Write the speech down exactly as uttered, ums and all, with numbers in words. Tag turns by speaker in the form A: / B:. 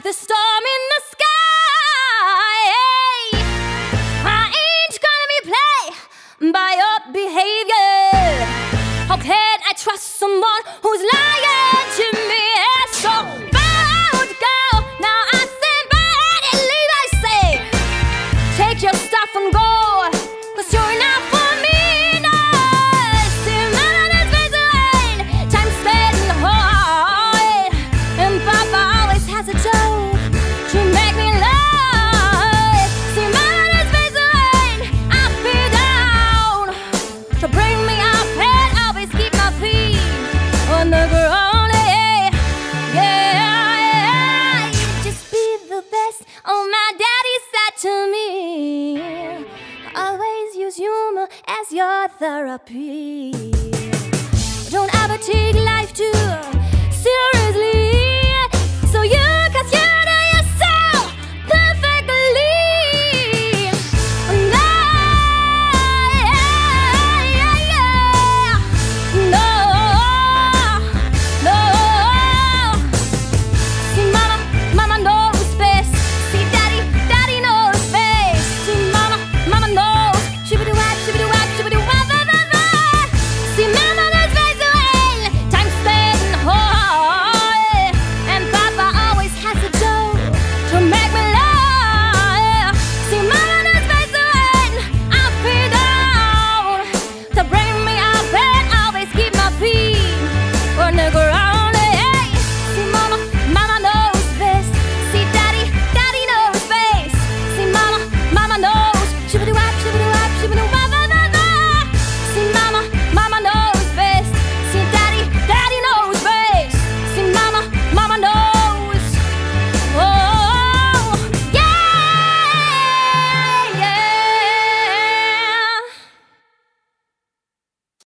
A: the storm in the sky. I ain't gonna be played by your behavior. How can I trust someone who's lying to me? So bold, go. Now I stand by and leave. I say, take your stuff and go, 'cause you're not for me. No, still not as vigilant. Time spent hard, and Papa always has a joke to make me lie. Still not as vigilant. I feel down to bring me up and always keep my feet on the ground. Yeah, yeah, just be the best. Oh, my daddy said to me, always use humor as your therapy. Don't ever take life too